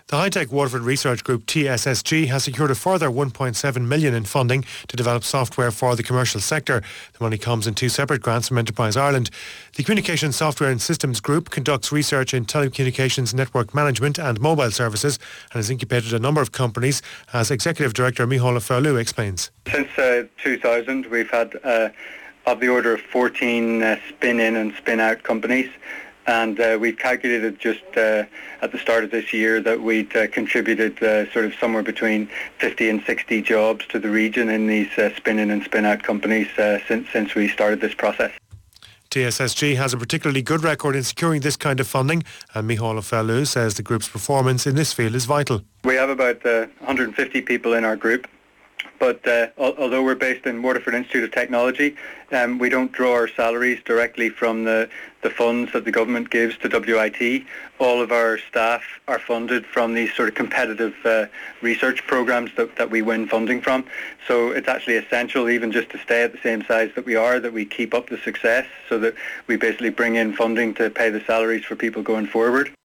The high-tech Waterford research group TSSG has secured a further 1.7 million in funding to develop software for the commercial sector. The money comes in two separate grants from Enterprise Ireland. The Communications Software and Systems Group conducts research in telecommunications network management and mobile services and has incubated a number of companies, as Executive Director Micheál Ferlú explains. Since 2000 we've had of the order of 14 spin-in and spin-out companies. And we've calculated just at the start of this year that we'd contributed sort of somewhere between 50 and 60 jobs to the region in these spin-in and spin-out companies since we started this process. TSSG has a particularly good record in securing this kind of funding, and Micheál Ferlú says the group's performance in this field is vital. We have about 150 people in our group. But although we're based in Waterford Institute of Technology, we don't draw our salaries directly from the funds that the government gives to WIT. All of our staff are funded from these sort of competitive research programs that we win funding from. So it's actually essential, even just to stay at the same size that we are, that we keep up the success so that we basically bring in funding to pay the salaries for people going forward.